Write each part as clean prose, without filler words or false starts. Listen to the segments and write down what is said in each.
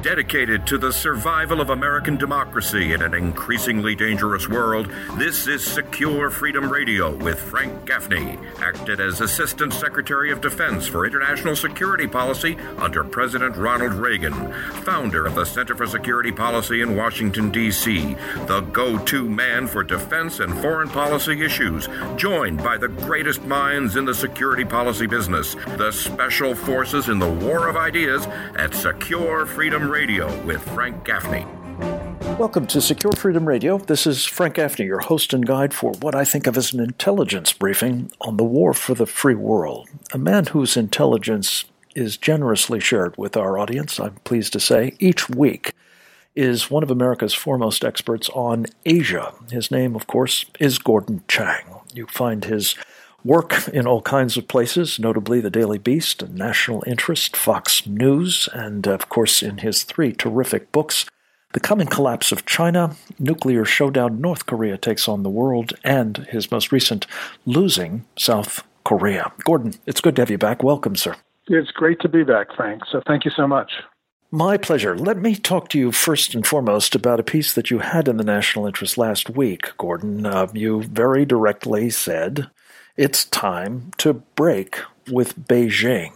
Dedicated to the survival of American democracy in an increasingly dangerous world, this is Secure Freedom Radio with Frank Gaffney, acted as Assistant Secretary of Defense for International Security Policy under President Ronald Reagan, founder of the Center for Security Policy in Washington, D.C., the go-to man for defense and foreign policy issues, joined by the greatest minds in the security policy business, the special forces in the war of ideas at Secure Freedom Radio with Frank Gaffney. Welcome to Secure Freedom Radio. This is Frank Gaffney, your host and guide for what I think of as an intelligence briefing on the war for the free world. A man whose intelligence is generously shared with our audience, I'm pleased to say, each week is one of America's foremost experts on Asia. His name, of course, is Gordon Chang. You find his work in all kinds of places, notably the Daily Beast and National Interest, Fox News, and, of course, in his three terrific books, The Coming Collapse of China, Nuclear Showdown, North Korea Takes on the World, and his most recent, Losing South Korea. Gordon, it's good to have you back. Welcome, sir. It's great to be back, Frank, so thank you so much. My pleasure. Let me talk to you first and foremost about a piece that you had in the National Interest last week, Gordon. You very directly said it's time to break with Beijing,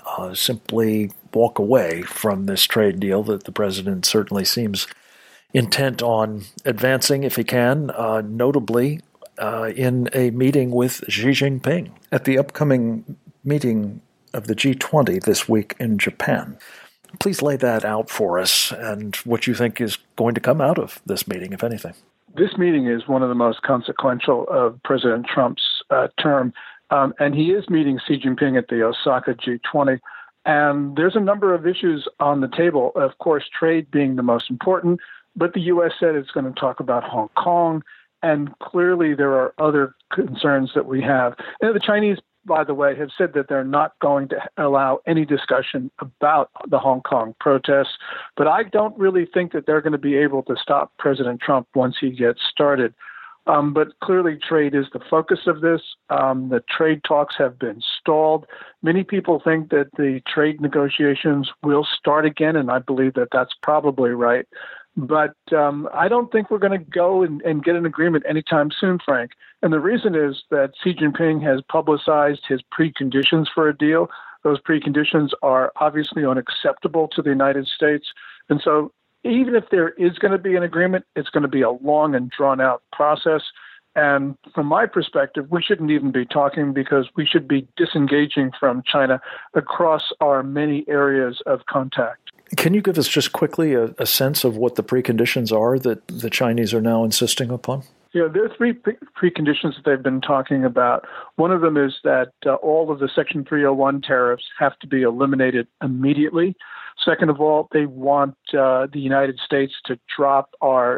simply walk away from this trade deal that the president certainly seems intent on advancing if he can, notably in a meeting with Xi Jinping at the upcoming meeting of the G20 this week in Japan. Please lay that out for us and what you think is going to come out of this meeting, if anything. This meeting is one of the most consequential of President Trump's term, and he is meeting Xi Jinping at the Osaka G20. And there's a number of issues on the table, of course, trade being the most important, but the U.S. said it's going to talk about Hong Kong, and clearly there are other concerns that we have. The Chinese, by the way, have said that they're not going to allow any discussion about the Hong Kong protests, but I don't really think that they're going to be able to stop President Trump once he gets started. But clearly trade is the focus of this. The trade talks have been stalled. Many people think that the trade negotiations will start again, and I believe that that's probably right. But I don't think we're going to go and get an agreement anytime soon, Frank. And the reason is that Xi Jinping has publicized his preconditions for a deal. Those preconditions are obviously unacceptable to the United States. And so even if there is going to be an agreement, it's going to be a long and drawn-out process. And from my perspective, we shouldn't even be talking because we should be disengaging from China across our many areas of contact. Can you give us just quickly a sense of what the preconditions are that the Chinese are now insisting upon? Yeah, there are three preconditions that they've been talking about. One of them is that all of the Section 301 tariffs have to be eliminated immediately. Second of all, they want the United States to drop our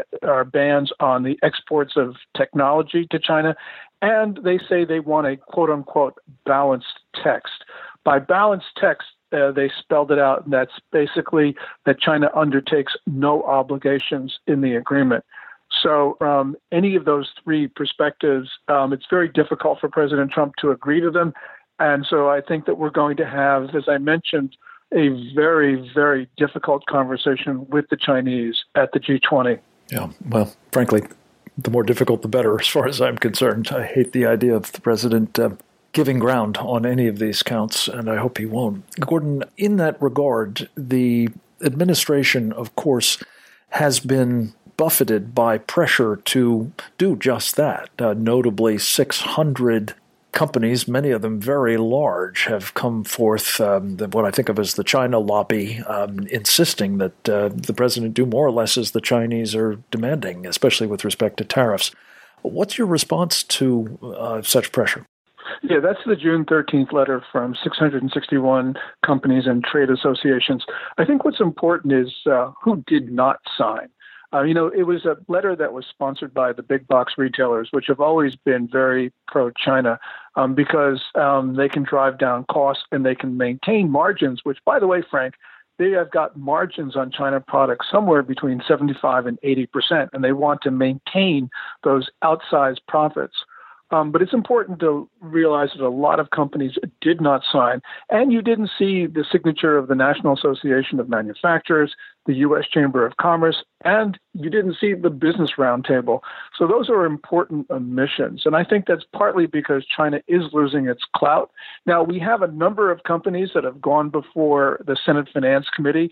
bans on the exports of technology to China. And they say they want a quote-unquote balanced text. By balanced text, they spelled it out, and that's basically that China undertakes no obligations in the agreement. So from any of those three perspectives, it's very difficult for President Trump to agree to them. And so I think that we're going to have, as I mentioned, a very, very difficult conversation with the Chinese at the G20. Yeah, well, frankly, the more difficult, the better, as far as I'm concerned. I hate the idea of the president giving ground on any of these counts, and I hope he won't. Gordon, in that regard, the administration, of course, has been buffeted by pressure to do just that. Notably, 600 companies, many of them very large, have come forth, what I think of as the China lobby, insisting that the president do more or less as the Chinese are demanding, especially with respect to tariffs. What's your response to such pressure? Yeah, that's the June 13th letter from 661 companies and trade associations. I think what's important is who did not sign. It was a letter that was sponsored by the big box retailers, which have always been very pro-China because they can drive down costs and they can maintain margins, which, by the way, Frank, they have got margins on China products somewhere between 75 and 80%, and they want to maintain those outsized profits. But it's important to realize that a lot of companies did not sign, and you didn't see the signature of the National Association of Manufacturers, the U.S. Chamber of Commerce, and you didn't see the Business Roundtable. So those are important omissions. And I think that's partly because China is losing its clout. Now, we have a number of companies that have gone before the Senate Finance Committee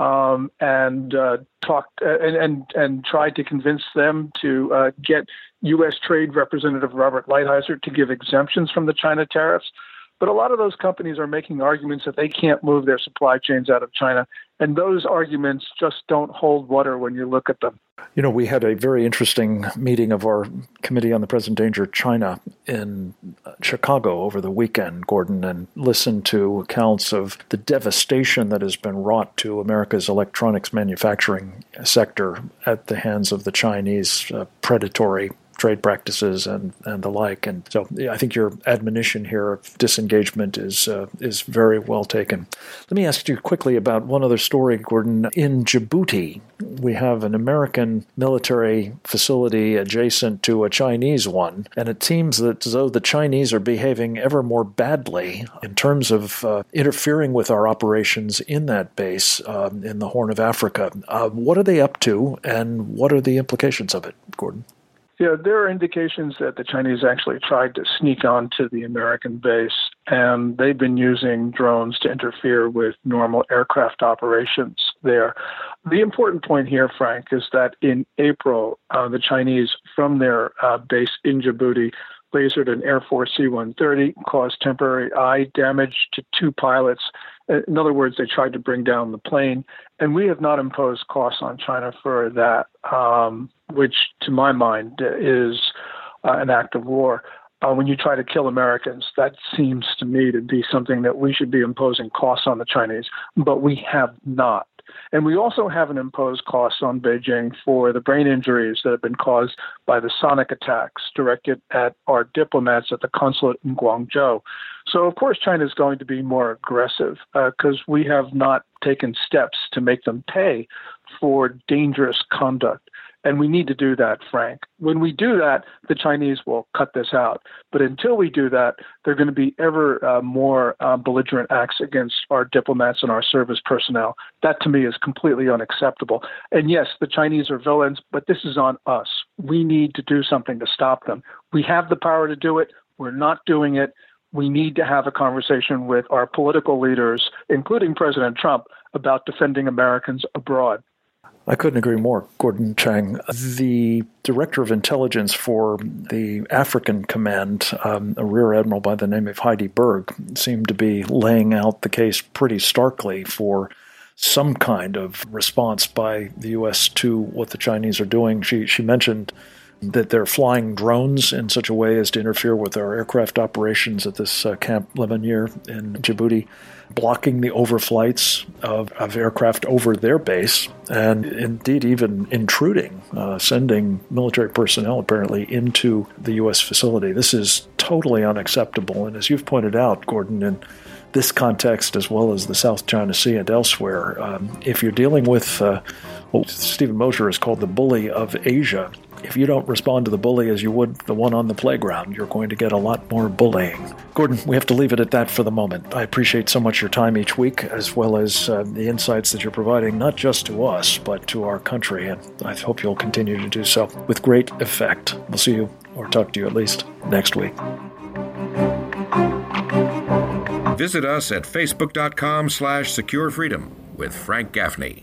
and talked and tried to convince them to get U.S. Trade Representative Robert Lighthizer to give exemptions from the China tariffs. But a lot of those companies are making arguments that they can't move their supply chains out of China. And those arguments just don't hold water when you look at them. You know, we had a very interesting meeting of our Committee on the Present Danger of China in Chicago over the weekend, Gordon, and listened to accounts of the devastation that has been wrought to America's electronics manufacturing sector at the hands of the Chinese predatory trade practices and the like. And so I think your admonition here of disengagement is very well taken. Let me ask you quickly about one other story, Gordon. In Djibouti, we have an American military facility adjacent to a Chinese one, and it seems that as though the Chinese are behaving ever more badly in terms of interfering with our operations in that base in the Horn of Africa. What are they up to, and what are the implications of it, Gordon? Yeah, there are indications that the Chinese actually tried to sneak onto the American base, and they've been using drones to interfere with normal aircraft operations there. The important point here, Frank, is that in April, the Chinese, from their base in Djibouti, lasered an Air Force C-130, caused temporary eye damage to 2 pilots. In other words, they tried to bring down the plane. And we have not imposed costs on China for that, which to my mind is an act of war. When you try to kill Americans, that seems to me to be something that we should be imposing costs on the Chinese, but we have not. And we also haven't imposed costs on Beijing for the brain injuries that have been caused by the sonic attacks directed at our diplomats at the consulate in Guangzhou. So, of course, China is going to be more aggressive because we have not taken steps to make them pay for dangerous conduct. And we need to do that, Frank. When we do that, the Chinese will cut this out. But until we do that, there are going to be ever more belligerent acts against our diplomats and our service personnel. That, to me, is completely unacceptable. And yes, the Chinese are villains, but this is on us. We need to do something to stop them. We have the power to do it. We're not doing it. We need to have a conversation with our political leaders, including President Trump, about defending Americans abroad. I couldn't agree more, Gordon Chang. The director of intelligence for the African Command, a Rear Admiral by the name of Heidi Berg, seemed to be laying out the case pretty starkly for some kind of response by the U.S. to what the Chinese are doing. She mentioned that they're flying drones in such a way as to interfere with our aircraft operations at this Camp Lemonnier in Djibouti, blocking the overflights of aircraft over their base, and indeed even intruding, sending military personnel apparently into the U.S. facility. This is totally unacceptable, and as you've pointed out, Gordon, in this context as well as the South China Sea and elsewhere, if you're dealing with what Stephen Mosher has called the bully of Asia, if you don't respond to the bully as you would the one on the playground, you're going to get a lot more bullying. Gordon, we have to leave it at that for the moment. I appreciate so much your time each week, as well as the insights that you're providing, not just to us, but to our country, and I hope you'll continue to do so with great effect. We'll see you, or talk to you at least, next week. Visit us at facebook.com/securefreedom with Frank Gaffney.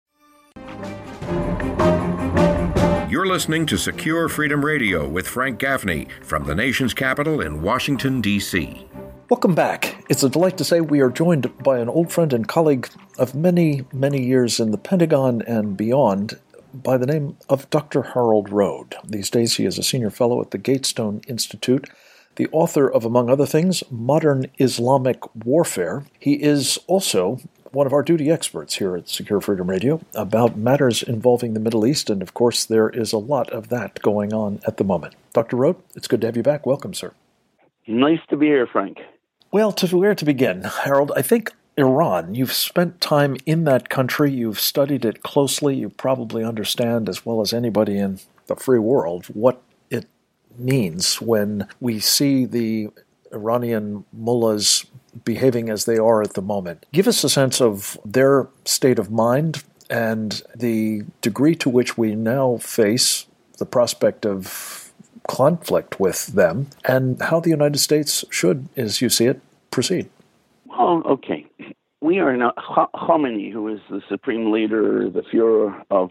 You're listening to Secure Freedom Radio with Frank Gaffney from the nation's capital in Washington, D.C. Welcome back. It's a delight to say we are joined by an old friend and colleague of many, many years in the Pentagon and beyond by the name of Dr. Harold Roed. These days he is a senior fellow at the Gatestone Institute, the author of, among other things, Modern Islamic Warfare. He is also one of our duty experts here at Secure Freedom Radio about matters involving the Middle East, and of course there is a lot of that going on at the moment. Dr. Roed, it's good to have you back. Welcome, sir. Nice to be here, Frank. Well, where to begin? Harold, I think Iran, you've spent time in that country, you've studied it closely, you probably understand as well as anybody in the free world what it means when we see the Iranian mullahs behaving as they are at the moment. Give us a sense of their state of mind and the degree to which we now face the prospect of conflict with them, and how the United States should, as you see it, proceed. Well, okay. We are now, Khamenei, who is the supreme leader, the Führer of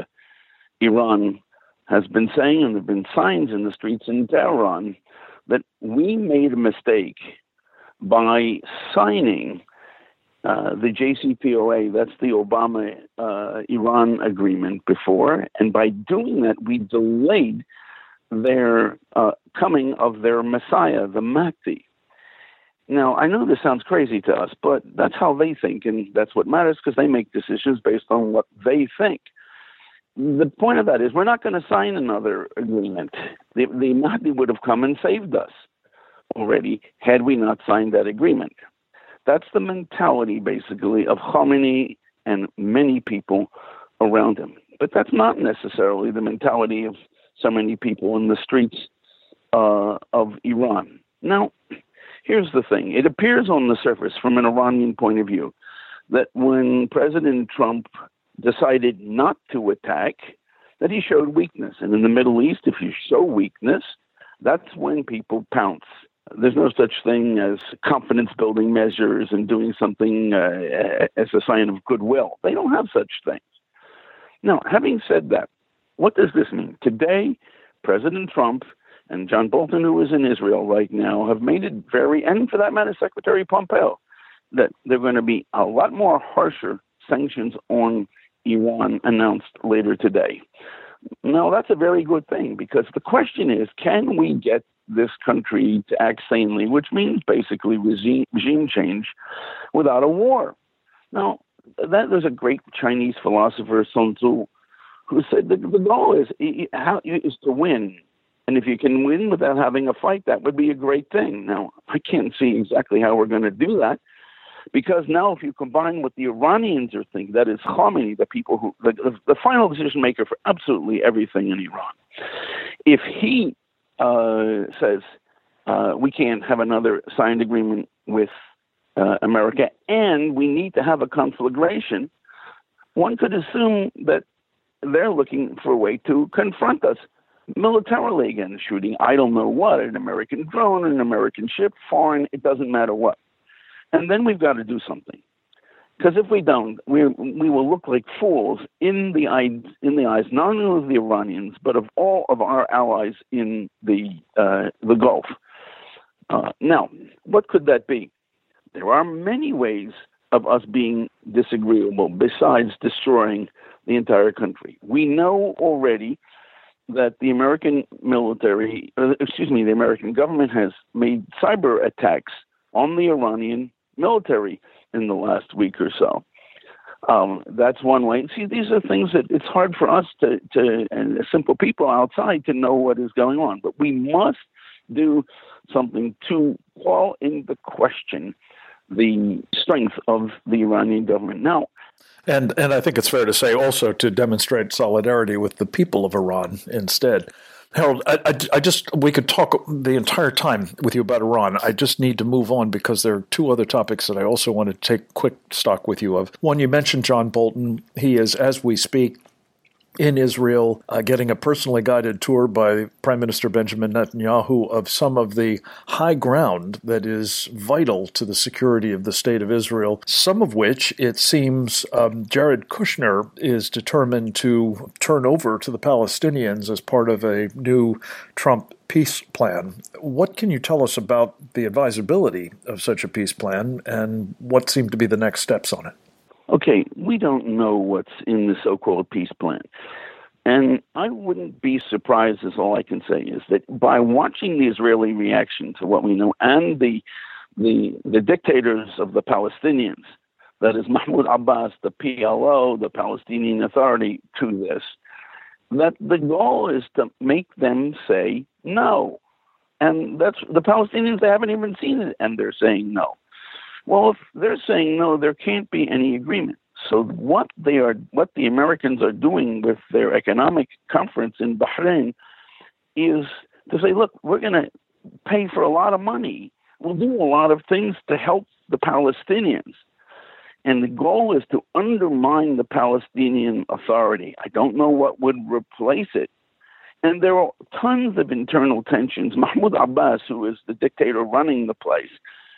Iran, has been saying, and there have been signs in the streets in Tehran, that we made a mistake by signing the JCPOA, that's the Obama-Iran agreement before, and by doing that, we delayed their coming of their Messiah, the Mahdi. Now, I know this sounds crazy to us, but that's how they think, and that's what matters because they make decisions based on what they think. The point of that is we're not going to sign another agreement. The Mahdi would have come and saved us already had we not signed that agreement. That's the mentality, basically, of Khamenei and many people around him. But that's not necessarily the mentality of so many people in the streets of Iran. Now, here's the thing. It appears on the surface, from an Iranian point of view, that when President Trump decided not to attack, that he showed weakness. And in the Middle East, if you show weakness, that's when people pounce. There's no such thing as confidence-building measures and doing something as a sign of goodwill. They don't have such things. Now, having said that, what does this mean? Today, President Trump and John Bolton, who is in Israel right now, have made it very, and for that matter, Secretary Pompeo, that they're going to be a lot more harsher sanctions on Iran announced later today. Now, that's a very good thing, because the question is, can we get this country to act sanely, which means basically regime change, without a war? Now, there's a great Chinese philosopher, Sun Tzu, who said the goal is to win. And if you can win without having a fight, that would be a great thing. Now, I can't see exactly how we're going to do that, because now if you combine what the Iranians are thinking, that is Khamenei, the people who, the final decision maker for absolutely everything in Iran, if he says we can't have another signed agreement with America and we need to have a conflagration, one could assume that they're looking for a way to confront us militarily again, shooting I don't know what, an American drone, an American ship, foreign, it doesn't matter what. And then we've got to do something. Because if we don't, we will look like fools in the eyes not only of the Iranians, but of all of our allies in the Gulf. Now, what could that be? There are many ways of us being disagreeable besides destroying the entire country. We know already that the American the American government has made cyber attacks on the Iranian military in the last week or so. That's one way. See, these are things that it's hard for us to and simple people outside to know what is going on. But we must do something to call into question the strength of the Iranian government. Now, and I think it's fair to say also to demonstrate solidarity with the people of Iran instead. Harold, we could talk the entire time with you about Iran. I just need to move on because there are two other topics that I also want to take quick stock with you of. One, you mentioned John Bolton. He is, as we speak, in Israel, getting a personally guided tour by Prime Minister Benjamin Netanyahu of some of the high ground that is vital to the security of the State of Israel, some of which, it seems, Jared Kushner is determined to turn over to the Palestinians as part of a new Trump peace plan. What can you tell us about the advisability of such a peace plan and what seem to be the next steps on it? Okay, we don't know what's in the so-called peace plan. And I wouldn't be surprised, is all I can say, is that by watching the Israeli reaction to what we know and the dictators of the Palestinians, that is Mahmoud Abbas, the PLO, the Palestinian Authority, to this, that the goal is to make them say no. And that's the Palestinians, they haven't even seen it, and they're saying no. Well, if they're saying no, there can't be any agreement. So what the Americans are doing with their economic conference in Bahrain is to say, look, we're going to pay for a lot of money. We'll do a lot of things to help the Palestinians. And the goal is to undermine the Palestinian Authority. I don't know what would replace it. And there are tons of internal tensions. Mahmoud Abbas, who is the dictator running the place,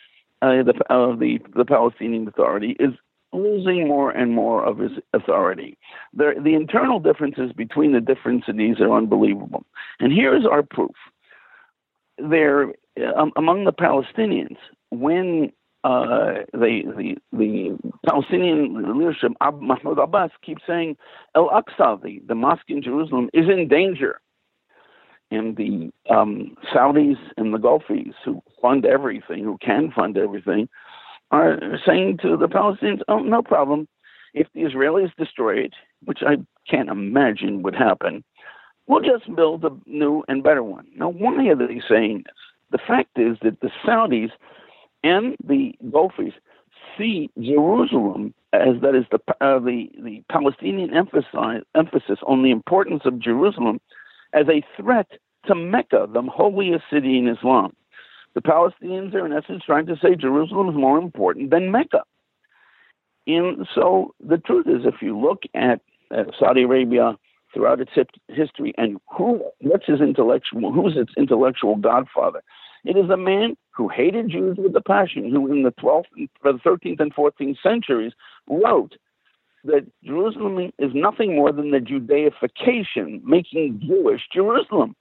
the Palestinian Authority, is losing more and more of his authority. The internal differences between the different cities are unbelievable. And here is our proof. There, among the Palestinians, when the Palestinian leadership, Mahmoud Abbas, keeps saying Al-Aqsa, the mosque in Jerusalem, is in danger. And the Saudis and the Gulfies, who fund everything, who can fund everything, are saying to the Palestinians, oh, no problem. If the Israelis destroy it, which I can't imagine would happen, we'll just build a new and better one. Now, why are they saying this? The fact is that the Saudis and the Gulfies see Jerusalem as that is the Palestinian emphasis on the importance of Jerusalem as a threat to Mecca, the holiest city in Islam. The Palestinians are in essence trying to say Jerusalem is more important than Mecca. And so the truth is, if you look at Saudi Arabia throughout its history and who's its intellectual godfather, it is a man who hated Jews with a passion, who in the 13th and 14th centuries wrote that Jerusalem is nothing more than the Judaification, making Jewish Jerusalem,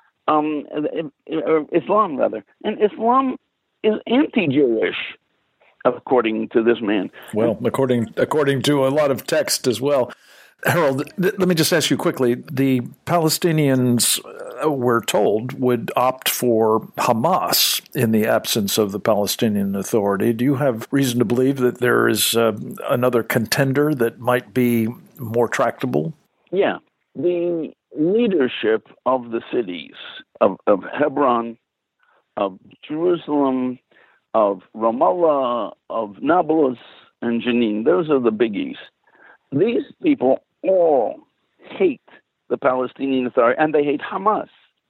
Islam rather. And Islam is anti-Jewish, according to this man. Well, according to a lot of text as well. Harold, let me just ask you quickly. The Palestinians, we're told, would opt for Hamas in the absence of the Palestinian Authority. Do you have reason to believe that there is another contender that might be more tractable? Yeah. The leadership of the cities of Hebron, of Jerusalem, of Ramallah, of Nablus, and Jenin, those are the biggies. These people all hate the Palestinian Authority, and they hate Hamas.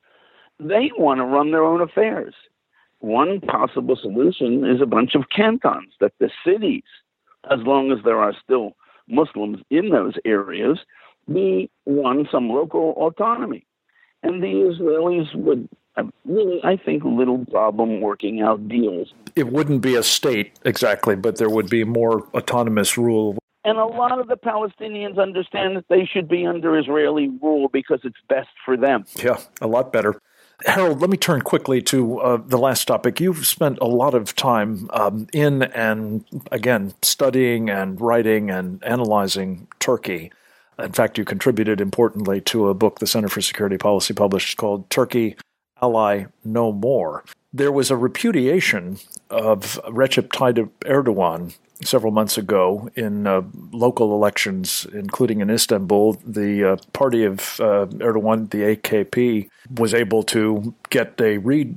They want to run their own affairs. One possible solution is a bunch of cantons, that the cities, as long as there are still Muslims in those areas, be some local autonomy. And the Israelis would really, I think, little problem working out deals. It wouldn't be a state exactly, but there would be more autonomous rule. And a lot of the Palestinians understand that they should be under Israeli rule because it's best for them. Yeah, a lot better. Harold, let me turn quickly to the last topic. You've spent a lot of time in and, again, studying and writing and analyzing Turkey. In fact, you contributed importantly to a book the Center for Security Policy published called Turkey, Ally No More. There was a repudiation of Recep Tayyip Erdogan several months ago in local elections, including in Istanbul. The party of Erdogan, the AKP, was able to get a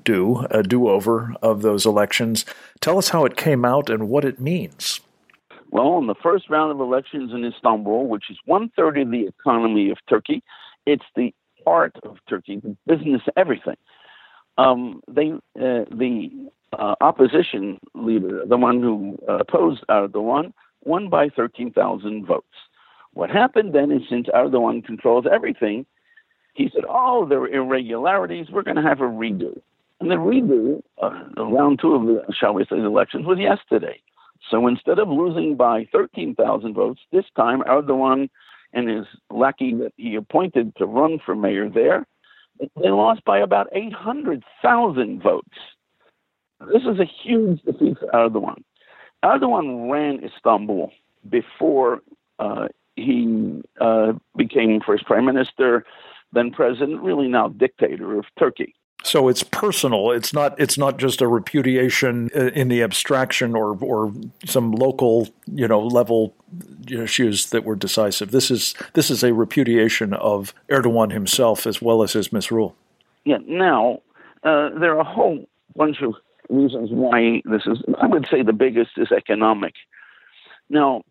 do-over of those elections. Tell us how it came out and what it means. Well, in the first round of elections in Istanbul, which is 1/3 of the economy of Turkey, it's the art of Turkey, the business, everything. The opposition leader, the one who opposed Erdogan, won by 13,000 votes. What happened then is, since Erdogan controls everything, he said, there are irregularities, we're going to have a redo. And the redo, round two of the, shall we say, the elections was yesterday. So instead of losing by 13,000 votes, this time Erdogan and his lackey that he appointed to run for mayor there, they lost by about 800,000 votes. This is a huge defeat for Erdogan. Erdogan ran Istanbul before he became first prime minister, then president, really now dictator of Turkey. So it's personal. It's not just a repudiation in the abstraction or some local level issues that were decisive. This is a repudiation of Erdogan himself as well as his misrule. Yeah. Now there are a whole bunch of reasons why this is. I would say the biggest is economic. Now,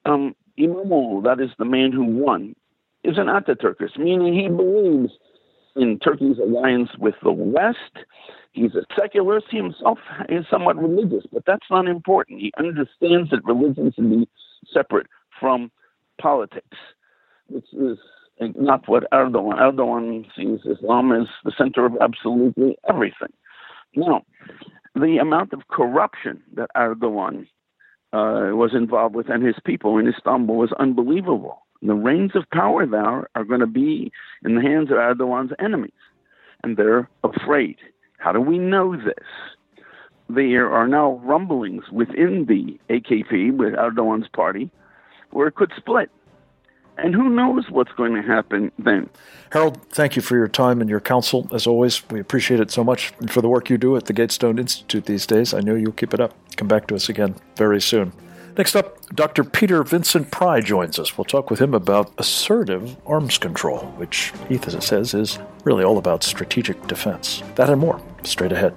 İmamoğlu, that is the man who won, is an Ataturkist, meaning he believes in Turkey's alliance with the West. He's a secularist. He himself is somewhat religious, but that's not important. He understands that religion can be separate from politics, which is not what Erdogan sees Islam as the center of absolutely everything. Now, the amount of corruption that Erdogan was involved with and his people in Istanbul was unbelievable. The reins of power there are going to be in the hands of Erdogan's enemies, and they're afraid. How do we know this? There are now rumblings within the AKP, with Erdogan's party, where it could split. And who knows what's going to happen then? Harold, thank you for your time and your counsel. As always, we appreciate it so much. And for the work you do at the Gatestone Institute these days, I know you'll keep it up. Come back to us again very soon. Next up, Dr. Peter Vincent Pry joins us. We'll talk with him about assertive arms control, which he says is really all about strategic defense. That and more, straight ahead.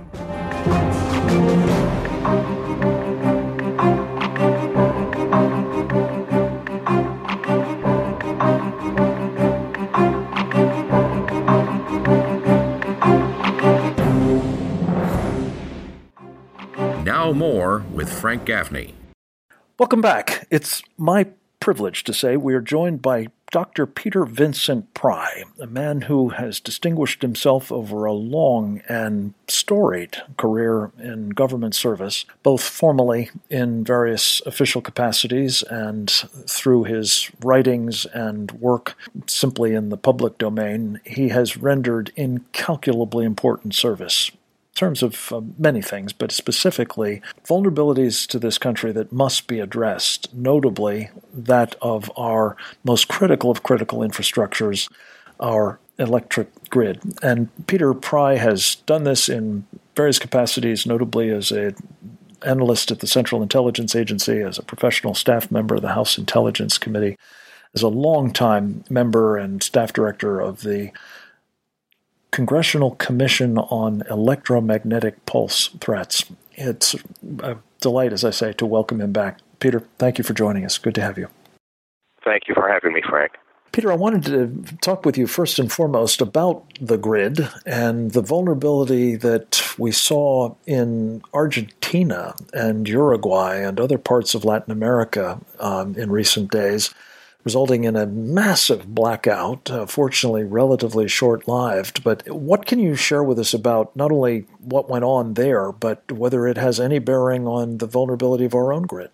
Now more with Frank Gaffney. Welcome back. It's my privilege to say we are joined by Dr. Peter Vincent Pry, a man who has distinguished himself over a long and storied career in government service, both formally in various official capacities and through his writings and work simply in the public domain. He has rendered incalculably important service in terms of many things, but specifically vulnerabilities to this country that must be addressed, notably that of our most critical of critical infrastructures, our electric grid. And Peter Pry has done this in various capacities, notably as an analyst at the Central Intelligence Agency, as a professional staff member of the House Intelligence Committee, as a longtime member and staff director of the Congressional Commission on Electromagnetic Pulse Threats. It's a delight, as I say, to welcome him back. Peter, thank you for joining us. Good to have you. Thank you for having me, Frank. Peter, I wanted to talk with you first and foremost about the grid and the vulnerability that we saw in Argentina and Uruguay and other parts of Latin America in recent days, resulting in a massive blackout, fortunately relatively short-lived. But what can you share with us about not only what went on there, but whether it has any bearing on the vulnerability of our own grid?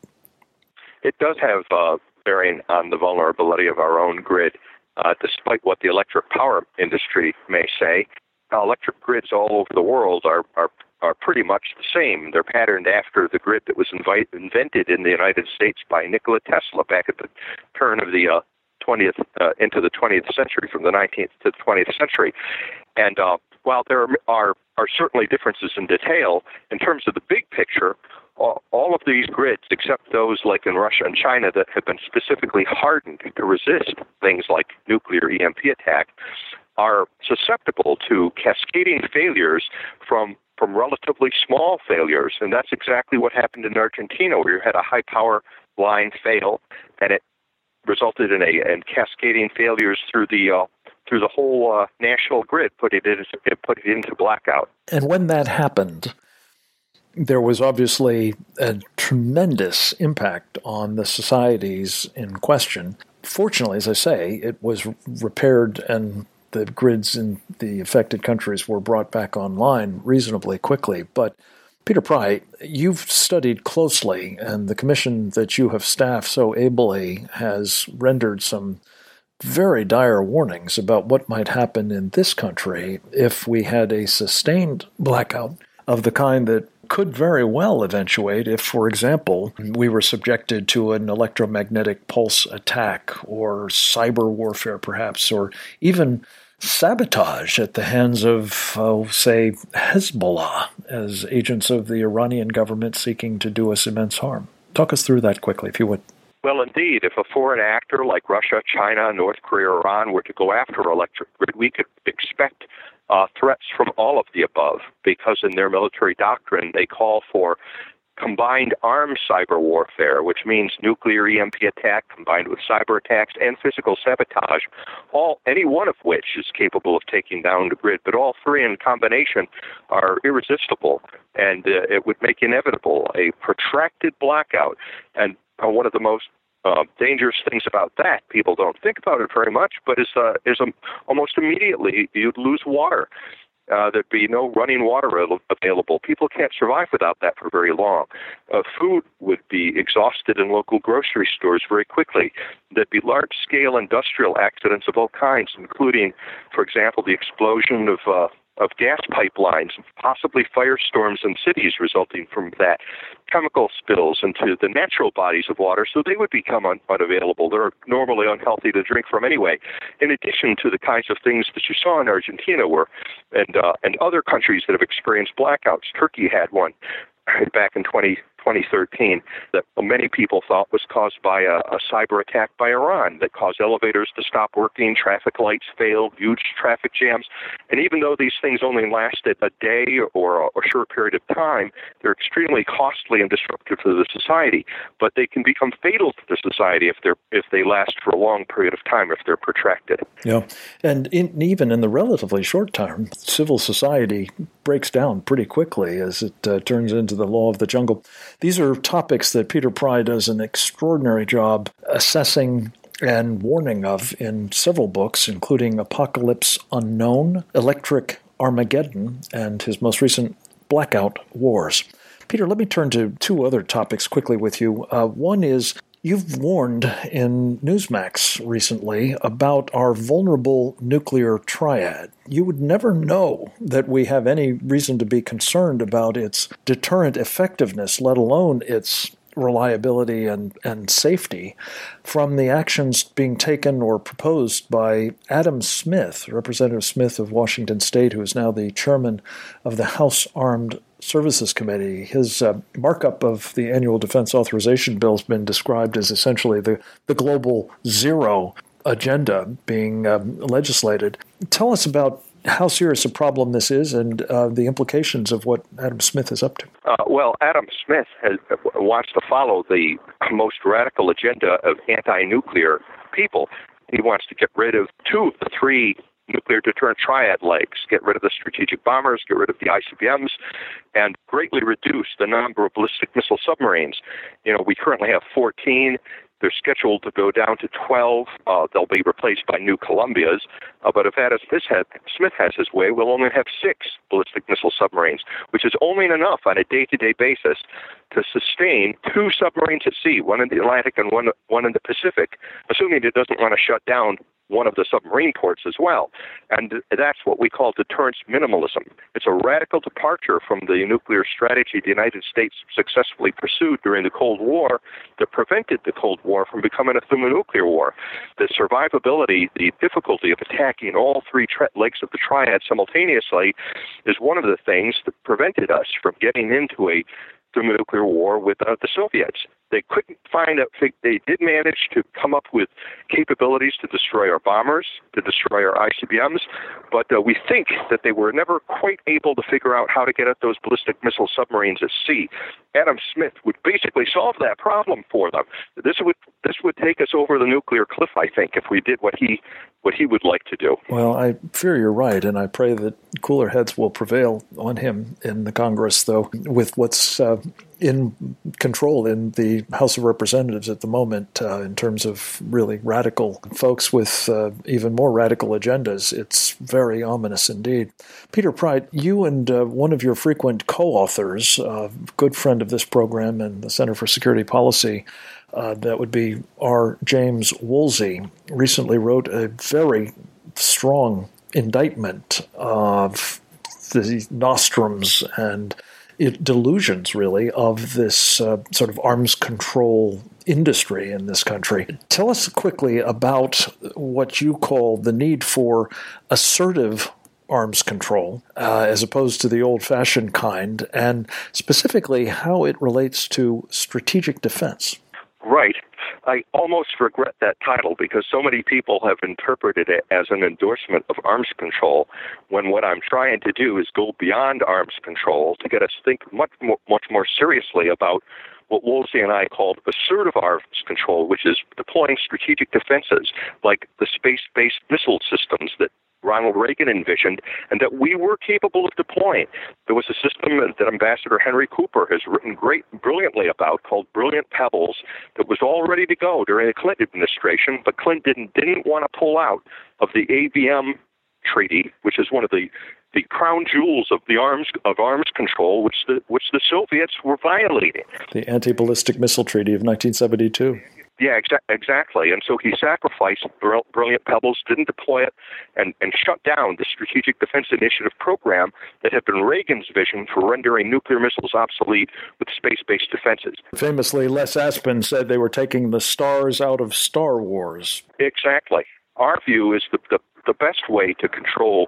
It does have bearing on the vulnerability of our own grid, despite what the electric power industry may say. Electric grids all over the world are pretty much the same. They're patterned after the grid that was invented in the United States by Nikola Tesla back at the turn of the 20th into the 20th century, from the 19th to the 20th century. And while there are certainly differences in detail, in terms of the big picture, all of these grids, except those like in Russia and China that have been specifically hardened to resist things like nuclear EMP attack, are susceptible to cascading failures from relatively small failures. And that's exactly what happened in Argentina, where you had a high-power line fail, and it resulted in cascading failures through the whole national grid, put it into blackout. And when that happened, there was obviously a tremendous impact on the societies in question. Fortunately, as I say, it was repaired and the grids in the affected countries were brought back online reasonably quickly. But Peter Pry, you've studied closely, and the commission that you have staffed so ably has rendered some very dire warnings about what might happen in this country if we had a sustained blackout of the kind that could very well eventuate if, for example, we were subjected to an electromagnetic pulse attack or cyber warfare perhaps, or even sabotage at the hands of, say, Hezbollah as agents of the Iranian government seeking to do us immense harm. Talk us through that quickly, if you would. Well, indeed, if a foreign actor like Russia, China, North Korea, or Iran were to go after electric grid, we could expect threats from all of the above, because in their military doctrine, they call for combined arms cyber warfare, which means nuclear EMP attack combined with cyber attacks and physical sabotage, any one of which is capable of taking down the grid, but all three in combination are irresistible, and it would make inevitable a protracted blackout. And one of the most dangerous things about that, people don't think about it very much, but is almost immediately you'd lose water. There'd be no running water available. People can't survive without that for very long. Food would be exhausted in local grocery stores very quickly. There'd be large-scale industrial accidents of all kinds, including, for example, the explosion of gas pipelines, possibly firestorms in cities resulting from that, chemical spills into the natural bodies of water, so they would become unavailable. They're normally unhealthy to drink from anyway, in addition to the kinds of things that you saw in Argentina and other countries that have experienced blackouts. Turkey had one back in 2013 that many people thought was caused by a cyber attack by Iran that caused elevators to stop working, traffic lights failed, huge traffic jams. And even though these things only lasted a day or a short period of time, they're extremely costly and disruptive to the society. But they can become fatal to the society if they last for a long period of time, if they're protracted. Yeah, and even in the relatively short time, civil society breaks down pretty quickly as it turns into the law of the jungle. These are topics that Peter Pry does an extraordinary job assessing and warning of in several books, including Apocalypse Unknown, Electric Armageddon, and his most recent Blackout Wars. Peter, let me turn to two other topics quickly with you. One is, you've warned in Newsmax recently about our vulnerable nuclear triad. You would never know that we have any reason to be concerned about its deterrent effectiveness, let alone its reliability and safety, from the actions being taken or proposed by Adam Smith, Representative Smith of Washington State, who is now the chairman of the House Armed Services Committee. His markup of the annual defense authorization bill has been described as essentially the global zero agenda being legislated. Tell us about how serious a problem this is and the implications of what Adam Smith is up to. Well, Adam Smith wants to follow the most radical agenda of anti-nuclear people. He wants to get rid of two of the three nuclear deterrent triad legs, get rid of the strategic bombers, get rid of the ICBMs, and greatly reduce the number of ballistic missile submarines. We currently have 14. They're scheduled to go down to 12. They'll be replaced by new Columbias. But if Adam Smith has his way, we'll only have 6 ballistic missile submarines, which is only enough on a day-to-day basis to sustain 2 submarines at sea, one in the Atlantic and one in the Pacific, assuming it doesn't want to shut down one of the submarine ports as well. And that's what we call deterrence minimalism. It's a radical departure from the nuclear strategy the United States successfully pursued during the Cold War that prevented the Cold War from becoming a thermonuclear war. The survivability, the difficulty of attacking all 3 legs of the triad simultaneously is one of the things that prevented us from getting into a thermonuclear war with the Soviets. They couldn't they did manage to come up with capabilities to destroy our bombers, to destroy our ICBMs, but we think that they were never quite able to figure out how to get at those ballistic missile submarines at sea. Adam Smith would basically solve that problem for them. This would take us over the nuclear cliff, I think, if we did what he would like to do. Well, I fear you're right, and I pray that cooler heads will prevail on him in the Congress, though, with what's in control in the House of Representatives at the moment in terms of really radical folks with even more radical agendas. It's very ominous indeed. Peter Pry, you and one of your frequent co-authors, a good friend of this program and the Center for Security Policy, that would be R. James Woolsey, recently wrote a very strong indictment of the nostrums and delusions, really, of this sort of arms control industry in this country. Tell us quickly about what you call the need for assertive arms control as opposed to the old-fashioned kind, and specifically how it relates to strategic defense. Right. I almost regret that title because so many people have interpreted it as an endorsement of arms control, when what I'm trying to do is go beyond arms control to get us think much more seriously about what Woolsey and I called assertive arms control, which is deploying strategic defenses like the space-based missile systems that Ronald Reagan envisioned and that we were capable of deploying. There was a system that Ambassador Henry Cooper has written brilliantly about called Brilliant Pebbles that was all ready to go during the Clinton administration, but Clinton didn't want to pull out of the ABM treaty, which is one of the crown jewels of the arms control, which the Soviets were violating. The Anti-Ballistic Missile Treaty of 1972. Yeah, exactly. And so he sacrificed Brilliant Pebbles, didn't deploy it, and shut down the Strategic Defense Initiative program that had been Reagan's vision for rendering nuclear missiles obsolete with space-based defenses. Famously, Les Aspin said they were taking the stars out of Star Wars. Exactly. Our view is the best way to control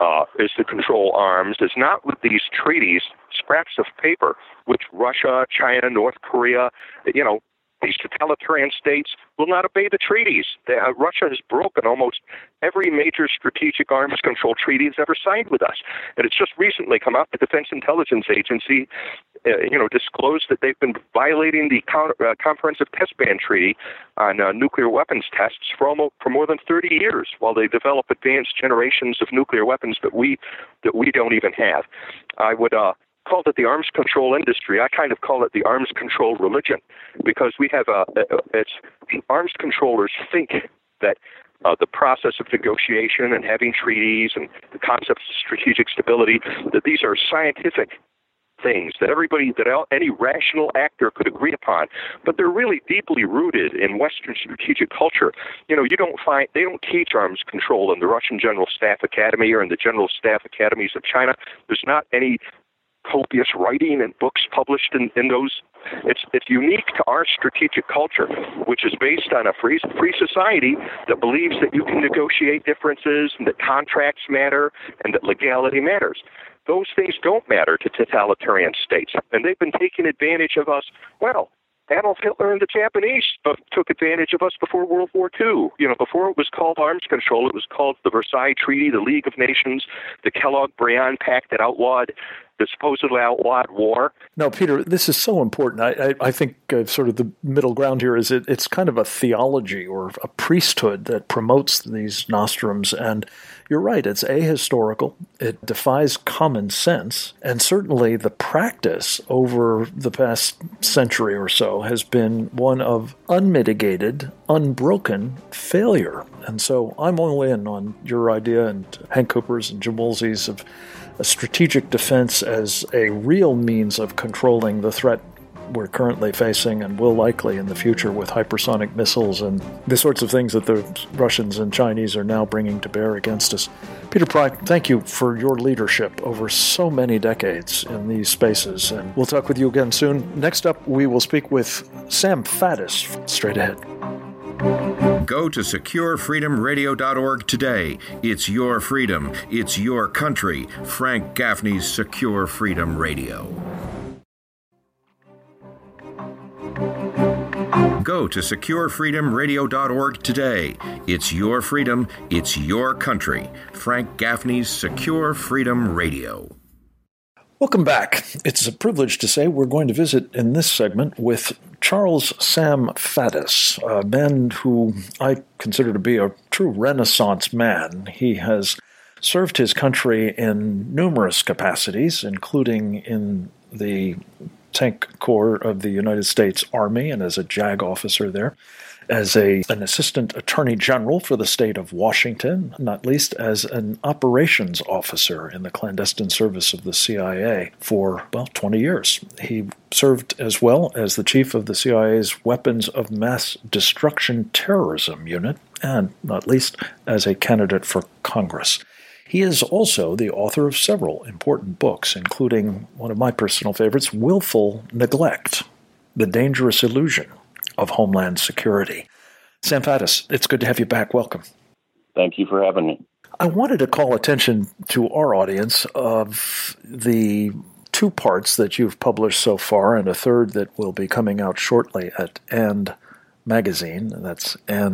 arms is not with these treaties, scraps of paper, which Russia, China, North Korea, these totalitarian states will not obey the treaties. Russia has broken almost every major strategic arms control treaty it's ever signed with us. And it's just recently come out, the Defense Intelligence Agency disclosed that they've been violating the Comprehensive Test Ban Treaty on nuclear weapons tests for more than 30 years, while they develop advanced generations of nuclear weapons that we don't even have. I would called it the arms control industry. I kind of call it the arms control religion, because we have arms controllers think that the process of negotiation and having treaties and the concepts of strategic stability, that these are scientific things that any rational actor could agree upon, but they're really deeply rooted in Western strategic culture. They don't teach arms control in the Russian General Staff Academy or in the General Staff Academies of China. There's not any copious writing and books published in those. It's unique to our strategic culture, which is based on a free society that believes that you can negotiate differences and that contracts matter and that legality matters. Those things don't matter to totalitarian states, and they've been taking advantage of us. Well, Adolf Hitler and the Japanese took advantage of us before World War II. Before it was called arms control, it was called the Versailles Treaty, the League of Nations, the Kellogg-Briand Pact that supposedly outlawed war. No, Peter, this is so important. I think sort of the middle ground here is it's kind of a theology or a priesthood that promotes these nostrums. And you're right, it's ahistorical. It defies common sense. And certainly the practice over the past century or so has been one of unmitigated, unbroken failure. And so I'm all in on your idea and Hank Cooper's and Jim Woolsey's of a strategic defense as a real means of controlling the threat we're currently facing and will likely in the future with hypersonic missiles and the sorts of things that the Russians and Chinese are now bringing to bear against us. Peter Pryke, thank you for your leadership over so many decades in these spaces, and we'll talk with you again soon. Next up, we will speak with Sam Faddis. Straight ahead. Go to SecureFreedomRadio.org today. It's your freedom. It's your country. Frank Gaffney's Secure Freedom Radio. Go to SecureFreedomRadio.org today. It's your freedom. It's your country. Frank Gaffney's Secure Freedom Radio. Welcome back. It's a privilege to say we're going to visit in this segment with Charles Sam Faddis, a man who I consider to be a true Renaissance man. He has served his country in numerous capacities, including in the Tank Corps of the United States Army and as a JAG officer there, as an assistant attorney general for the state of Washington, not least as an operations officer in the clandestine service of the CIA for, 20 years. He served as well as the chief of the CIA's Weapons of Mass Destruction Terrorism Unit, and not least as a candidate for Congress. He is also the author of several important books, including one of my personal favorites, Willful Neglect, The Dangerous Illusion of Homeland Security. Sam Faddis, it's good to have you back. Welcome. Thank you for having me. I wanted to call attention to our audience of the 2 parts that you've published so far and a third that will be coming out shortly at And Magazine, that's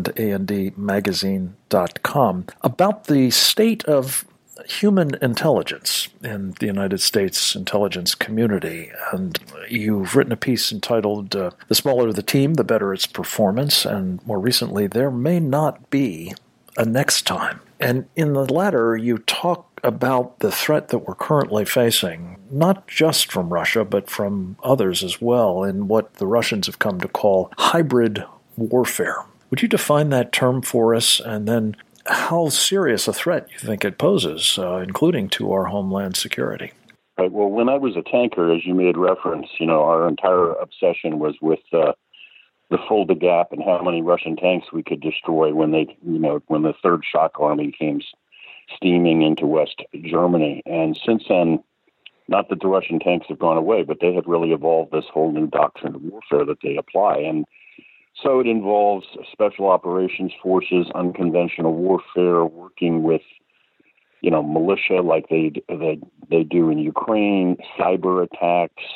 andmagazine.com, about the state of human intelligence in the United States intelligence community. And you've written a piece entitled, The Smaller the Team, the Better Its Performance, and more recently, There May Not Be a Next Time. And in the latter, you talk about the threat that we're currently facing, not just from Russia, but from others as well, in what the Russians have come to call hybrid warfare. Would you define that term for us, and then how serious a threat you think it poses, including to our homeland security? Right. Well, when I was a tanker, as you made reference, our entire obsession was with the Fulda Gap and how many Russian tanks we could destroy when when the Third Shock Army came steaming into West Germany. And since then, not that the Russian tanks have gone away, but they have really evolved this whole new doctrine of warfare that they apply. And so it involves special operations forces, unconventional warfare, working with, militia like they do in Ukraine, cyber attacks,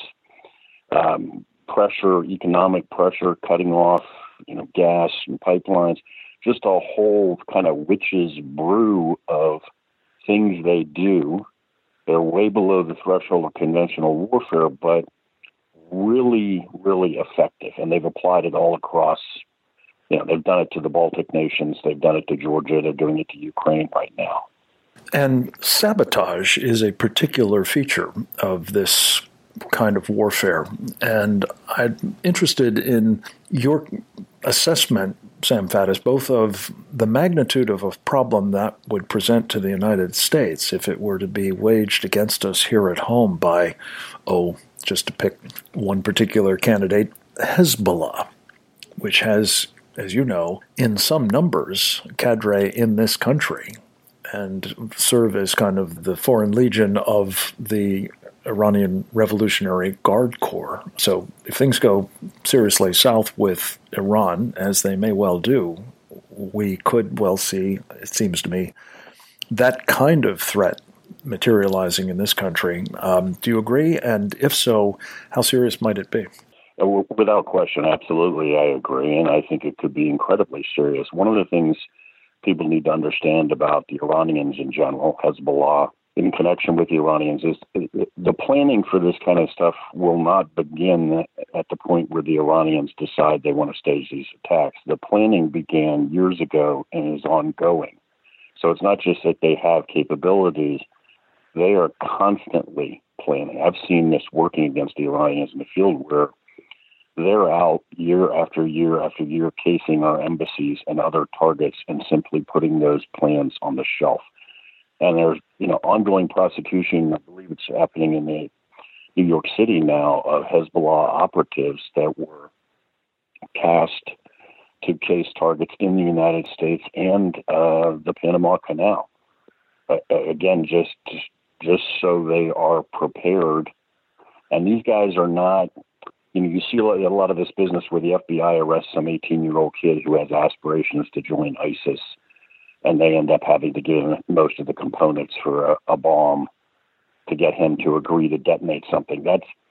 pressure, economic pressure, cutting off, gas and pipelines, just a whole kind of witch's brew of things they do. They're way below the threshold of conventional warfare, but really, really effective. And they've applied it all across, they've done it to the Baltic nations. They've done it to Georgia. They're doing it to Ukraine right now. And sabotage is a particular feature of this kind of warfare. And I'm interested in your assessment, Sam Faddis, both of the magnitude of a problem that would present to the United States if it were to be waged against us here at home by, just to pick one particular candidate, Hezbollah, which has, as you know, in some numbers, cadre in this country and serve as kind of the foreign legion of the Iranian Revolutionary Guard Corps. So if things go seriously south with Iran, as they may well do, we could well see, it seems to me, that kind of threat materializing in this country. Do you agree? And if so, how serious might it be? Without question, absolutely, I agree. And I think it could be incredibly serious. One of the things people need to understand about the Iranians in general, Hezbollah, in connection with the Iranians, is the planning for this kind of stuff will not begin at the point where the Iranians decide they want to stage these attacks. The planning began years ago and is ongoing. So it's not just that they have capabilities, they are constantly planning. I've seen this working against the Iranians in the field where they're out year after year after year casing our embassies and other targets and simply putting those plans on the shelf. And there's, ongoing prosecution, I believe it's happening in New York City now, of Hezbollah operatives that were cast to case targets in the United States and the Panama Canal. Again, just so they are prepared. And these guys are not, you see a lot of this business where the FBI arrests some 18-year-old kid who has aspirations to join ISIS, and they end up having to give most of the components for a bomb to get him to agree to detonate something.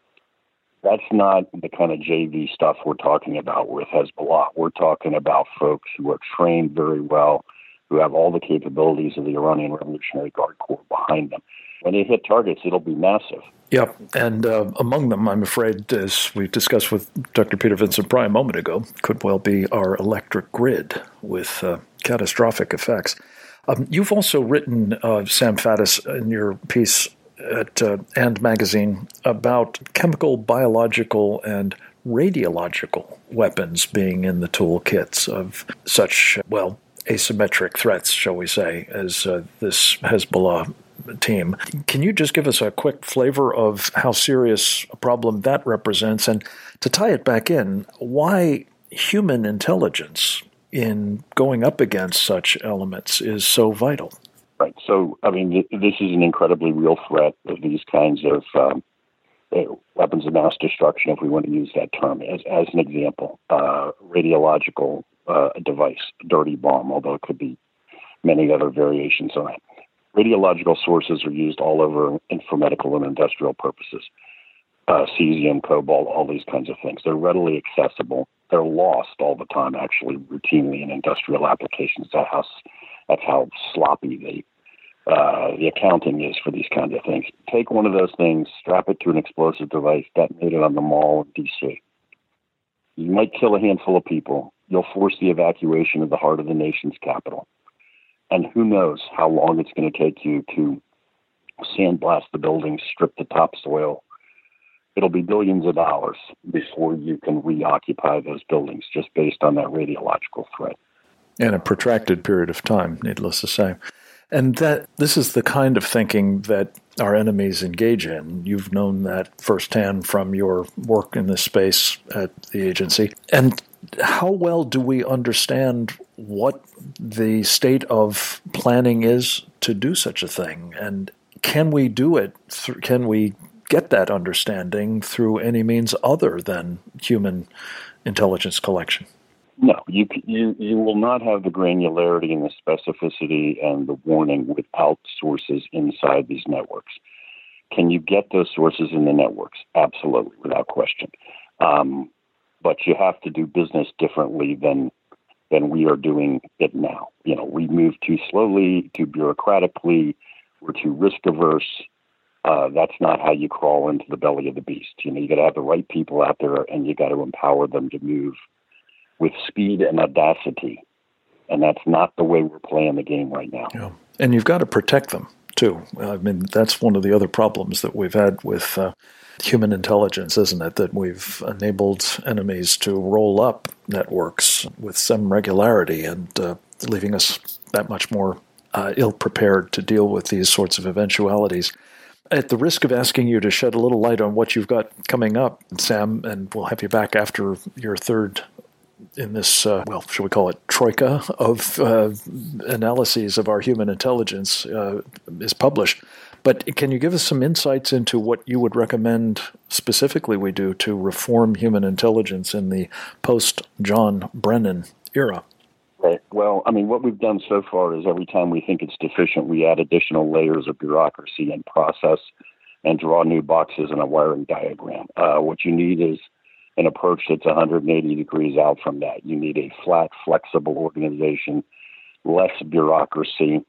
That's not the kind of JV stuff we're talking about with Hezbollah. We're talking about folks who are trained very well, who have all the capabilities of the Iranian Revolutionary Guard Corps behind them. When they hit targets, it'll be massive. Yep, and among them, I'm afraid, as we discussed with Dr. Peter Vincent-Pry a moment ago, could well be our electric grid with catastrophic effects. You've also written, Sam Faddis, in your piece at And Magazine about chemical, biological, and radiological weapons being in the toolkits of such, asymmetric threats, shall we say, as this Hezbollah team. Can you just give us a quick flavor of how serious a problem that represents? And to tie it back in, why human intelligence in going up against such elements is so vital? Right. So, this is an incredibly real threat of these kinds of weapons of mass destruction, if we want to use that term, as an example. Radiological device, dirty bomb, although it could be many other variations on it. Radiological sources are used all over for medical and industrial purposes. Cesium, cobalt, all these kinds of things. They're readily accessible. They're lost all the time, actually, routinely in industrial applications. That's how sloppy the accounting is for these kinds of things. Take one of those things, strap it to an explosive device, detonate it on the mall in D.C. You might kill a handful of people. You'll force the evacuation of the heart of the nation's capital. And who knows how long it's going to take you to sandblast the buildings, strip the topsoil. It'll be billions of dollars before you can reoccupy those buildings just based on that radiological threat. And a protracted period of time, needless to say. And that this is the kind of thinking that our enemies engage in. You've known that firsthand from your work in this space at the agency. And how well do we understand what the state of planning is to do such a thing? And can we do it? Can we get that understanding through any means other than human intelligence collection? No, you will not have the granularity and the specificity and the warning without sources inside these networks. Can you get those sources in the networks? Absolutely, without question. But you have to do business differently than we are doing it now. We move too slowly, too bureaucratically, we're too risk averse. That's not how you crawl into the belly of the beast. You got to have the right people out there, and you got to empower them to move with speed and audacity. And that's not the way we're playing the game right now. Yeah. And you've got to protect them, too. I mean, that's one of the other problems that we've had with human intelligence, isn't it? That we've enabled enemies to roll up networks with some regularity and leaving us that much more ill-prepared to deal with these sorts of eventualities. At the risk of asking you to shed a little light on what you've got coming up, Sam, and we'll have you back after your third in this, should we call it troika of analyses of our human intelligence is published. But can you give us some insights into what you would recommend specifically we do to reform human intelligence in the post-John Brennan era? Right. Well, I mean, what we've done so far is every time we think it's deficient, we add additional layers of bureaucracy and process and draw new boxes in a wiring diagram. What you need is an approach that's 180 degrees out from that. You need a flat, flexible organization, less bureaucracy,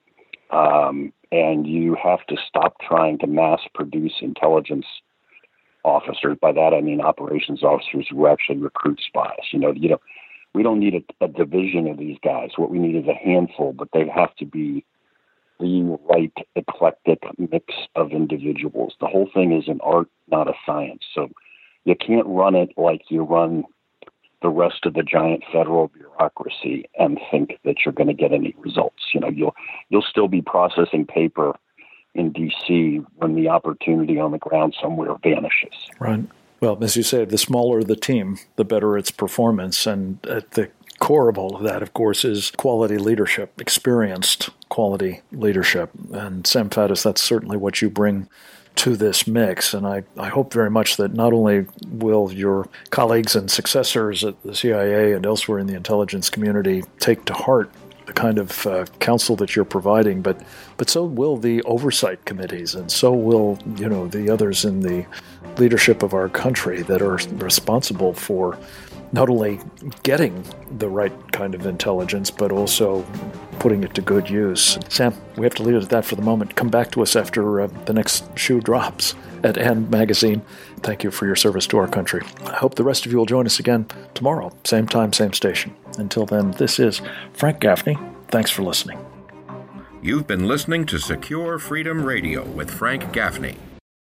and you have to stop trying to mass produce intelligence officers. By that, I mean operations officers who actually recruit spies. We don't need a division of these guys. What we need is a handful, but they have to be the right eclectic mix of individuals. The whole thing is an art, not a science. So you can't run it like you run the rest of the giant federal bureaucracy and think that you're going to get any results. You'll still be processing paper in D.C. when the opportunity on the ground somewhere vanishes. Right. Well, as you say, the smaller the team, the better its performance. And at the core of all of that, of course, is quality leadership, experienced quality leadership. And Sam Faddis, that's certainly what you bring to this mix. And I hope very much that not only will your colleagues and successors at the CIA and elsewhere in the intelligence community take to heart the kind of counsel that you're providing, but so will the oversight committees, and so will the others in the leadership of our country that are responsible for not only getting the right kind of intelligence, but also putting it to good use. Sam, we have to leave it at that for the moment. Come back to us after the next shoe drops at And Magazine. Thank you for your service to our country. I hope the rest of you will join us again tomorrow, same time, same station. Until then, this is Frank Gaffney. Thanks for listening. You've been listening to Secure Freedom Radio with Frank Gaffney.